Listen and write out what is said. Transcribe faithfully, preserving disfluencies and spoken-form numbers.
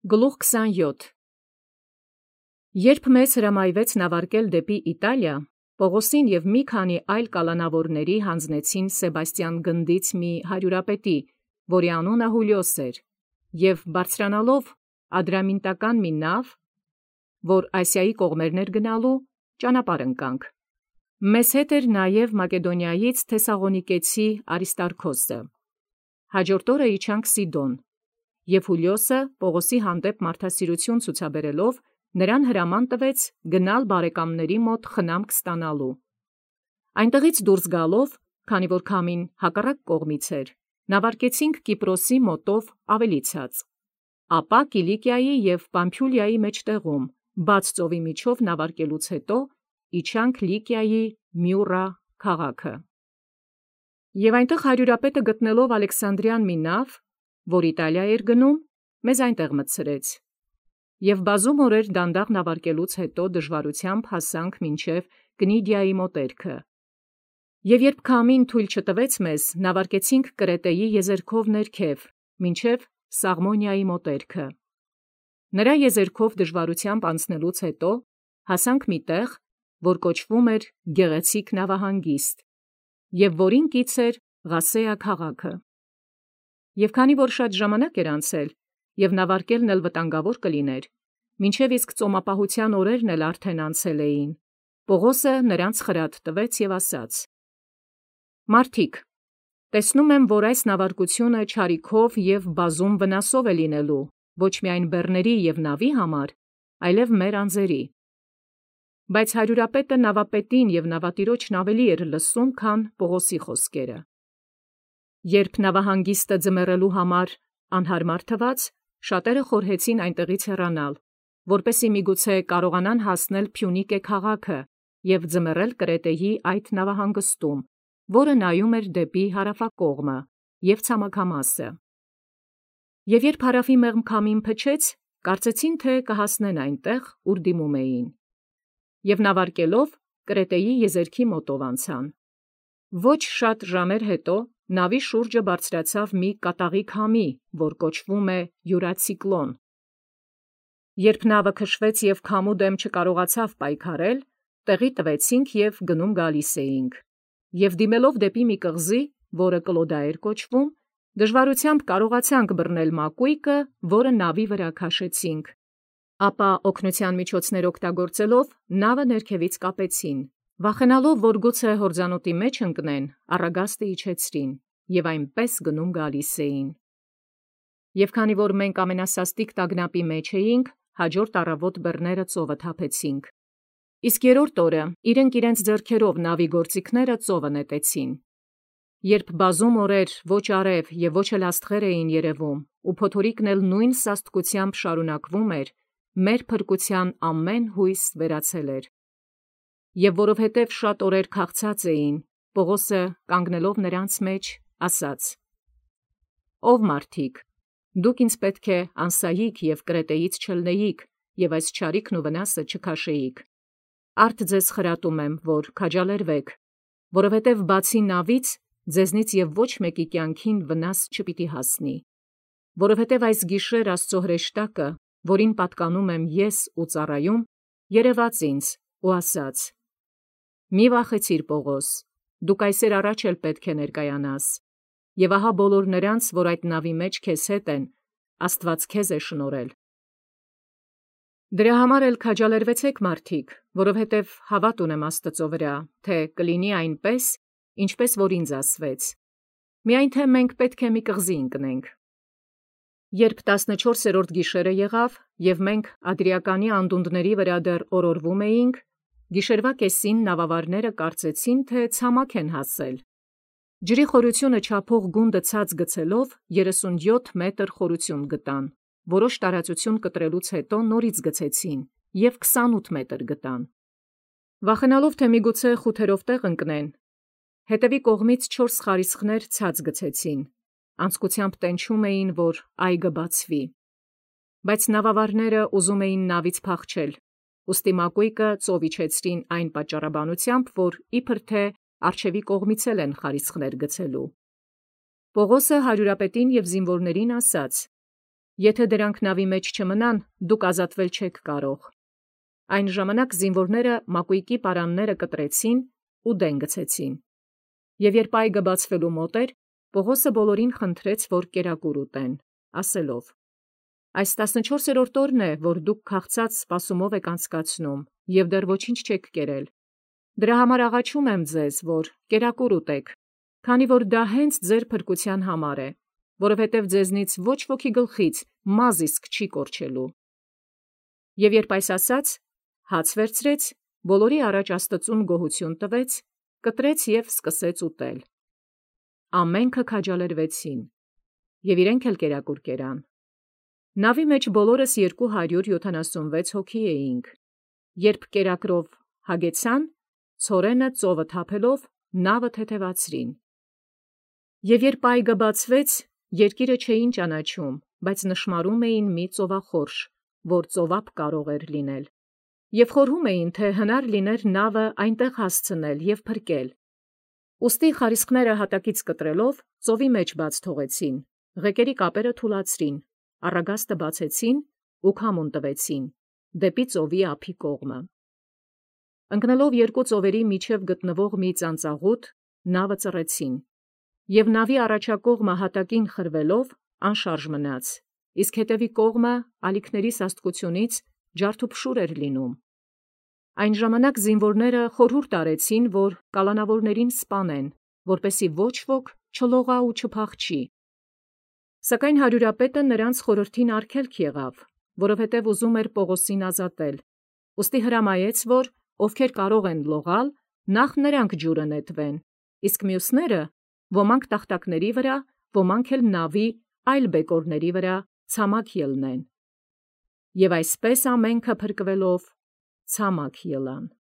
Գլուխ քսանյոթ Երբ մեզ հրամայվեց նավարկել դեպի Իտալիա, Պողոսին և մի քանի այլ կալանավորների հանձնեցին Սեբաստիան գնդից մի հարյուրապետի, որի անունը Հուլիոս էր, և բարձրանալով ադրամինտական մի նավ, որ Ասիայի կողմերն էր գնալու, ճանապարհ ընկանք։ Մեզ հետ էր նաև Մակեդոնիայից Թեսաղոնիկեցի Արիստարքոսը։ Հաջորդ օրը իջանք Սիդոն, և Հուլիոսը Պողոսի հանդեպ մարդասիրություն ցուցաբերելով նրան հրաման տվեց գնալ բարեկամների մոտ խնամք ստանալու։ Այնտեղից դուրս գալով, քանի որ քամին հակառակ կողմից էր, նավարկեցինք Կիպրոսի մոտով ավելի ցած, ապա Կիլիկիայի և Պամփիուլիայի մեջտեղում, բաց ծովի միջով նավարկելուց հետո իջանք Լիկիայի Մյուռա քաղաքը։ Եվ այնտեղ հարյուրապետը գտնելով Ալեքսանդրիան մի նավ, որ Իտալիա էր գնում, մեզ այնտեղ մտցրեց։ Եւ բազում օրեր դանդաղ նավարկելուց հետո դժվարությամբ հասանք մինչև Կնիդիայի մոտերքը։ Եվ երբ քամին թույլ չտվեց մեզ, նավարկեցինք Կրետեի եզերքով ներքև, մինչև Սաղմոնիայի մոտերքը։ Նրա եզերքով դժվարությամբ անցնելուց հետո հասանք մի տեղ, որ կոչվում էր Գեղեցիկ նավահանգիստ, եւ որին կից էր Ղասեա քաղաքը։ Եւ քանի որ շատ ժամանակ էր անցել, եւ նավարկելն էլ վտանգավոր կլիներ, մինչև իսկ ծոմապահության օրերն էլ արդեն անցել էին, Պողոսը նրանց խրատ տվեց եւ ասաց. «Մարդիկ, տեսնում եմ, որ այս նավարկությունը չարիքով եւ բազում վնասով է լինելու, ոչ միայն բեռների եւ նավի համար, այլև մեր անձերի»։ Բայց հարյուրապետը նավապետին եւ նավատիրոջն ավելի էր լսում, քան Պողոսի խոսքերը։ Երբ նավահանգիստը ձմեռելու համար անհարմար թվաց, շատերը խորհեցին այնտեղից հեռանալ, որպեսզի միգուցե կարողանան հասնել Փյունիկե քաղաքը եւ ձմեռել Կրետեի այդ նավահանգստում, որը նայում էր դեպի հարավակողմը եւ ցամաքամասը։ Եվ երբ հարավի մեղմ քամին փչեց, կարծեցին, թե կհասնեն այնտեղ, ուր դիմում էին, եւ նավարկելով Կրետեի եզերքի մոտով անցան։ Ոչ շատ ժամեր հետո նավի շուրջը բարձրացավ մի կատաղի քամի, որ կոչվում է յուրացիկլոն։ Երբ նավը քշվեց եւ քամու դեմ չկարողացավ պայքարել, տեղի տվեցինք եւ գնում գալիս էինք, եւ դիմելով դեպի մի կղզի, որը Կլոդա էր կոչվում, դժվարությամբ կարողացանք բռնել մակույկը, որը նավի վրա քաշեցինք, ապա օգնության միջոցներ օգտագործելով նավը ներքևից կապեցին, վախենալով, որ գուցե հորձանուտի մեջ ընկնեն, առագաստը իջեցրին եւ այնպես գնում գալիս էին։ Եվ քանի որ մենք ամենասաստիկ տագնապի մեջ էինք, հաջորդ առավոտ բեռները ծովը թափեցինք, իսկ երրորդ օրը իրենք իրենց ձեռքերով նավի գործիքները ծովը նետեցին։ Երբ բազում օրեր ոչ արև եւ ոչ էլ աստղեր էին երևում, ու փոթորիկն էլ նույն սաստկությամբ շարունակվում էր, մեր փրկության ամեն հույս վերացել էր։ Եվ որովհետև շատ օրեր քաղցած էին, Պողոսը կանգնելով նրանց մեջ ասաց. «Ով մարդիկ, դուք ինձ պետք է անսայիք եւ Կրետեից չլնեիք եւ այս չարիքն ու վնասը չքաշեիք։ Արդ ձեզ խրատում եմ, որ քաջալերվեք, որովհետև բացի նավից ձեզնից եւ ոչ մեկի կյանքին վնաս չպիտի հասնի։ Որովհետև այս գիշեր Աստծո հրեշտակը, որին պատկանում եմ ես ու ծառայում, երևաց ինձ ու ասաց. «Մի վախեցիր, Պողոս, դուք այսեր առաջ էլ պետք է ներկայանաս, եւ ահա բոլոր նրանց, որ այդ նավի մեջ քեզ հետ են, Աստված քեզ է շնորհել։ Դրա համար էլ քաջալերվեցեք, մարդիկ, որովհետև հավատ ունեմ Աստծո վրա, թե կլինի այնպես, ինչպես որ ինձ ասվեց։ Միայն թե մենք պետք է մի կղզի ընկնենք»։ Երբ տասնչորսերորդ գիշերը եղավ, եւ մենք Ադրիականի անդունդների վրա դեռ օրորվում էինք, գիշերվա կեսին նավավարները կարծեցին, թե ցամաք են հասել։ Ջրի խորությունը չափող գունդը ցած գցելով երեսունյոթ մետր խորություն գտան, որոշ տարածություն կտրելուց հետո նորից գցեցին եւ քսանութ մետր գտան։ Վախենալով, թե միգուցե խութերով տեղ ընկնեն, հետևի կողմից չորս խարիսխներ ցած գցեցին, անձկությամբ տենչում էին, որ այգը բացվի։ Բայց նավավարները ուզում էին նավից փախչել, ուստի մակույկը ծով իջեցրին այն պատճառաբանությամբ, որ իբր թե առջևի կողմից էլ են խարիսխներ գցելու։ Պողոսը հարյուրապետին եւ զինվորներին ասաց. Եթե դրանք նավի մեջ չմնան, դուք ազատվել չեք կարող։ Այն ժամանակ զինվորները մակույկի պարանները կտրեցին ու դեն գցեցին։ Եվ երբ այգը բացվելու մոտ էր, Պողոսը բոլորին խնդրեց, որ կերակուր ուտեն, ասելով. «Այս տասնչորսերորդ օրն է, որ դուք քաղցած սպասումով եք անցկացնում, և դեռ ոչինչ չեք կերել։ Դրա համար աղաչում եմ ձեզ, որ կերակուր ուտեք, քանի որ դա հենց ձեր փրկության համար է, որովհետև ձեզնից ոչ ոքի գլխից մազ իսկ չի կորչելու»։ Եվ երբ այս ասաց, հաց վերցրեց, բոլորի առաջ Աստծուն գոհություն տվեց, կտրեց և սկսեց ուտել։ Ամենքը քաջալերվեցին, և իրենք էլ կերակուր կերան։ Նավի մեջ բոլորս երկու հարյուր յոթանասունվեց հոգի էինք։ Երբ կերակրով հագեցան, ցորենը ծովը թափելով նավը թեթևացրին։ Եվ երբ այգը բացվեց, երկիրը չէին ճանաչում, բայց նշմարում էին մի ծովախորշ, որ ծովափ կարող էր լինել, և խորհում էին, թե հնար լիներ նավը այնտեղ հասցնել և փրկել։ Ուստի խարիսկները հատակից կտրելով ծովի մեջ բաց թողեցին, ղեկերի կապերը թուլացրին, առագաստը բացեցին ու քամուն տվեցին դեպի ծովի ափի կողմը։ Ընկնելով երկու ծովերի միջև գտնվող մի ծանծաղուտ, նավը ծռեցին, և նավի առաջակողմը հատակին խրվելով անշարժ մնաց, իսկ հետևի կողմը ալիքների սաստկությունից ջարդուփշուր էր լինում։ Այն ժամանակ զինվորները խորհուրդ արեցին, որ կալանավորներին սպանեն, որպեսզի ոչ ոք չլողա ու չփախչի։ Սակայն հարյուրապետը նրանց խորհրդին արգելք եղավ, որովհետև ուզում էր Պողոսին ազատել, ուստի հրամայեց, որ ովքեր կարող են լողալ, նախ նրանք ջուրը նետվեն, իսկ մյուսները ոմանք տախտակների վրա, ոմանք էլ նավի այլ բեկորների վրա ցամաք ելնեն։ Եվ այսպես ամենքը փրկվելով ցամաք ելան։